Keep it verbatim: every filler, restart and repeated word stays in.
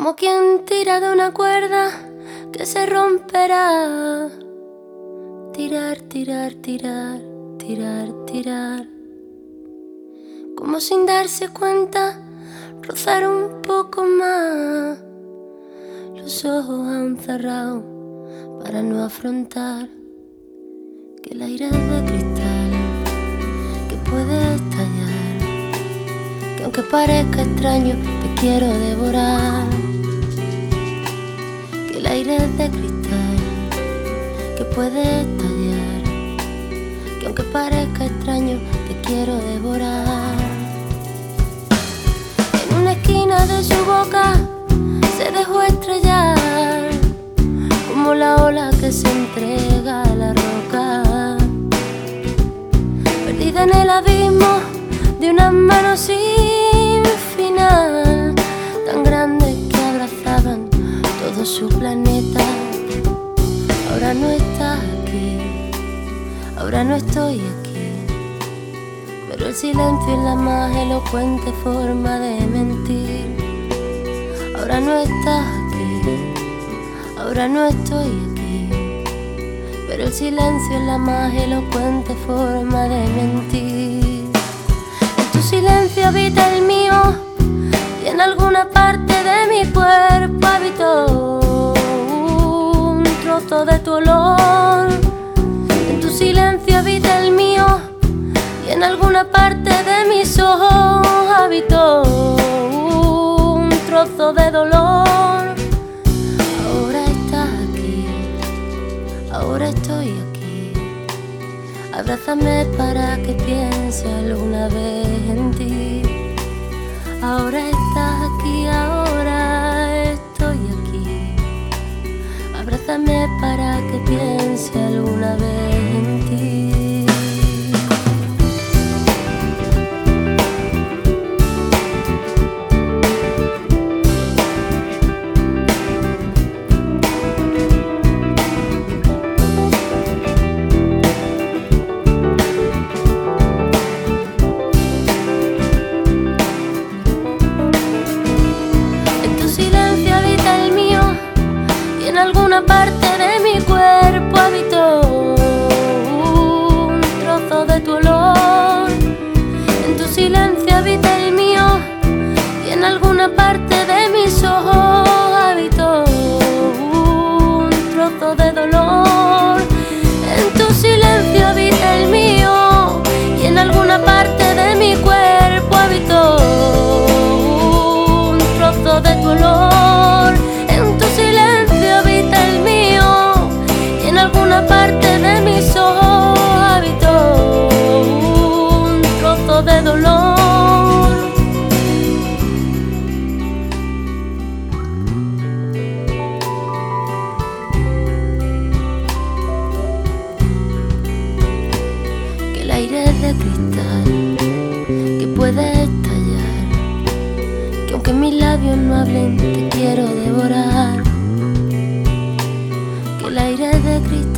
como quien tira de una cuerda que se romperá. Tirar, tirar, tirar, tirar, tirar. Como sin darse cuenta, rozar un poco más. Los ojos aún cerrados para no afrontar que el aire es de cristal, que puede estallar, que aunque parezca extraño te quiero devorar. Que el aire es de cristal, que puede estallar, que aunque parezca extraño te quiero devorar. En una esquina de su boca se dejó estrellar como la ola que se entrega a la roca, perdida en el abismo de unas manos sin final, tan grandes que abrazaban todo su planeta. Ahora no estás aquí, ahora no estoy aquí, pero el silencio es la más elocuente forma de mentir. Ahora no estás aquí, ahora no estoy aquí, pero el silencio es la más elocuente forma de mentir. En tu silencio habita el mío y en alguna parte de mi cuerpo habitó un trozo de tu olor. En tu silencio habita el mío y en alguna parte de mis ojos habitó un trozo de dolor. Ahora estás aquí, ahora estoy aquí, abrázame para que piense alguna vez en ti. Ahora estás aquí, ahora estoy aquí, abrázame para que piense alguna vez en ti. En alguna parte de mi cuerpo habitó un trozo de tu olor. En tu silencio habita el mío y en alguna parte de mis ojos habitó un trozo de dolor. En tu silencio habita el mío y en alguna parte de mi cuerpo habitó un trozo de tu olor. En tu silencio habita el mío y en alguna parte de mis ojos habitó un trozo de dolor. Que el aire es de cristal, que puede estallar, que aunque mis labios no hablen te quiero devorar. Que el aire es de cristal,